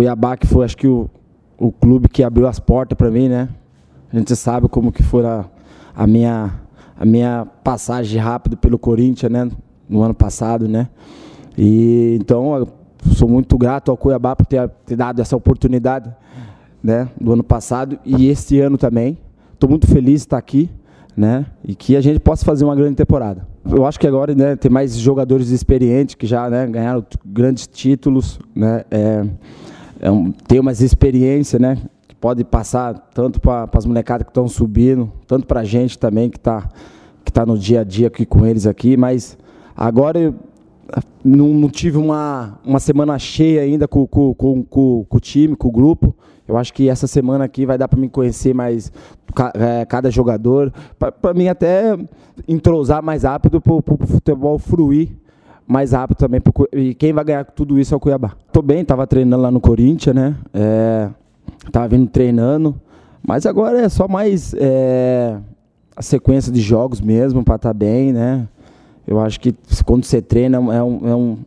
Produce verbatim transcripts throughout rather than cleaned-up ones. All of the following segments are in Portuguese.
Cuiabá, que foi, acho que, o, o clube que abriu as portas para mim, né? A gente sabe como que foi a, a, minha, a minha passagem rápida pelo Corinthians, né? No ano passado, né? E, então, eu sou muito grato ao Cuiabá por ter, ter dado essa oportunidade, né? Do ano passado e este ano também. Estou muito feliz de estar aqui, né? E que a gente possa fazer uma grande temporada. Eu acho que agora, né, tem mais jogadores experientes que já, né, ganharam grandes títulos, né? É, é um, tem mais experiência, né? Que pode passar tanto para as molecadas que estão subindo, tanto para a gente também que está que tá no dia a dia aqui com eles aqui. Mas agora eu não, não tive uma, uma semana cheia ainda com, com, com, com, com o time, com o grupo. Eu acho que essa semana aqui vai dar para mim conhecer mais é, cada jogador, para mim até entrosar mais rápido, para o futebol fluir mais rápido também. Pro, e quem vai ganhar tudo isso é o Cuiabá. Estou bem, estava treinando lá no Corinthians, né? Estava é, vindo treinando, mas agora é só mais é, a sequência de jogos mesmo, para estar tá bem, né? Eu acho que quando você treina é, um, é, um,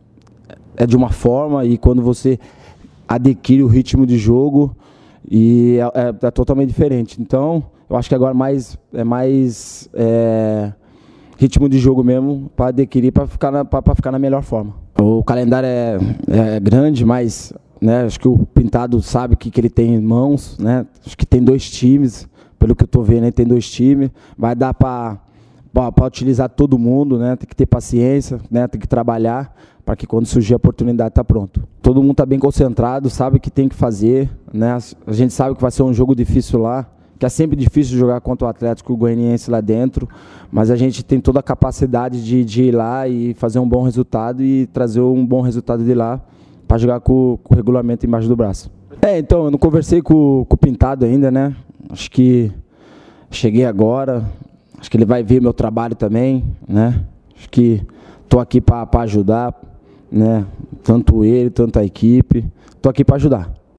é de uma forma, e quando você adquire o ritmo de jogo, e é, é, é totalmente diferente. Então, eu acho que agora mais, é mais é, ritmo de jogo mesmo para adquirir, para ficar, na, ficar na melhor forma. O calendário é, é grande, mas, né, acho que o Pintado sabe o que, que ele tem em mãos, né? Acho que tem dois times, pelo que eu estou vendo, ele tem dois times. Vai dar para para utilizar todo mundo, né? Tem que ter paciência, né? Tem que trabalhar para que quando surgir a oportunidade tá pronto. Todo mundo está bem concentrado, sabe o que tem que fazer, né? A gente sabe que vai ser um jogo difícil lá, que é sempre difícil jogar contra o Atlético Goianiense lá dentro, mas a gente tem toda a capacidade de, de ir lá e fazer um bom resultado e trazer um bom resultado de lá para jogar com, com o regulamento embaixo do braço. É, então, eu não conversei com, com o Pintado ainda, né? Acho que cheguei agora. Acho que ele vai ver meu trabalho também, né? Acho que estou aqui para ajudar, né? Tanto ele, tanto a equipe. Estou aqui para ajudar.